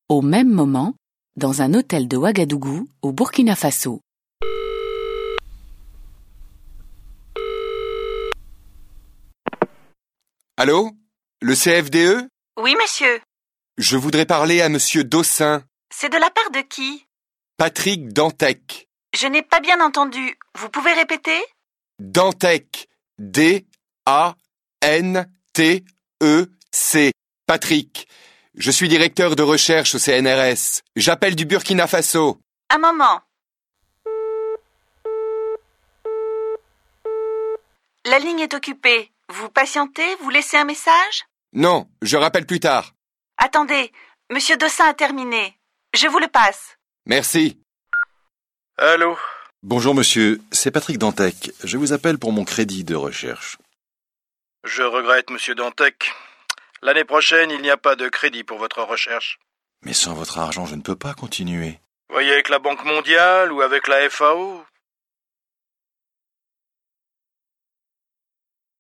au même moment, dans un hôtel de Ouagadougou, au Burkina Faso. Allô? Le CFDE? Oui, monsieur. Je voudrais parler à monsieur Dossin. C'est de la part de qui? Patrick Dantec. Je n'ai pas bien entendu. Vous pouvez répéter? Dantec. D-A-N-T-E-C. Patrick. Je suis directeur de recherche au CNRS. J'appelle du Burkina Faso. Un moment. La ligne est occupée. Vous patientez? Vous laissez un message? Non, je rappelle plus tard. Attendez, monsieur Dossin a terminé. Je vous le passe. Merci. Allô? Bonjour monsieur, c'est Patrick Dantec. Je vous appelle pour mon crédit de recherche. Je regrette, monsieur Dantec. L'année prochaine, il n'y a pas de crédit pour votre recherche. Mais sans votre argent, je ne peux pas continuer. Voyez avec la Banque mondiale ou avec la FAO,